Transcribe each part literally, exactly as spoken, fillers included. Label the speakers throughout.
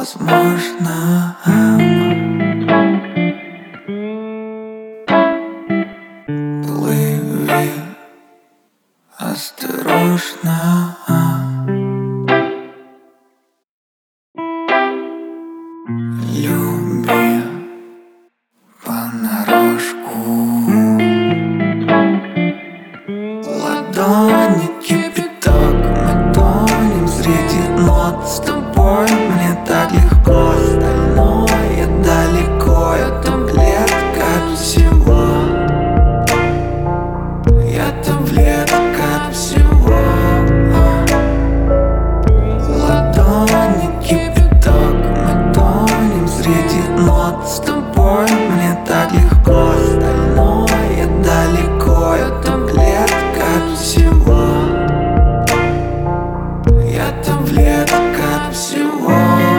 Speaker 1: возможно. Плыви осторожно, люби понарошку. Ладони кипяток, мы тонем среди нот. С тобой мне так легко, остальное далеко. Я таблетка от всего, я таблетка от всего. Ладони кипяток, мы тонем среди нот. С тобой мне так легко, остальное далеко. Я таблетка от всего, я таблетка от всего.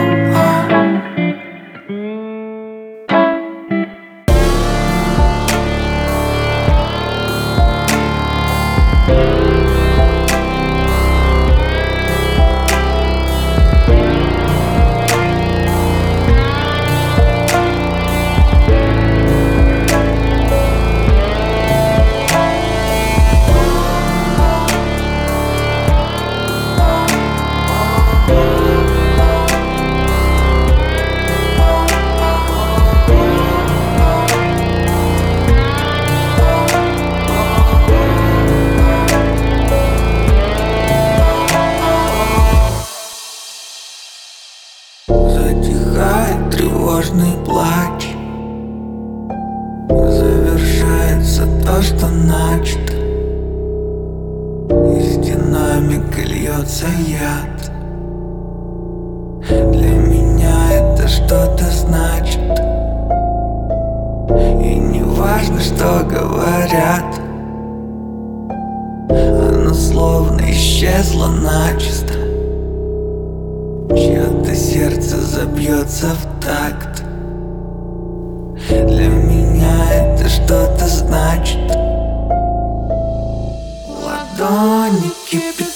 Speaker 1: Затихает тревожный плач, завершается то, что начато. Из динамика льется яд. Для меня это что-то значит, и не важно, что говорят. Оно словно исчезло начисто. Чье-то сердце забьется в такт. Для меня это что-то значит. Ладони кипят.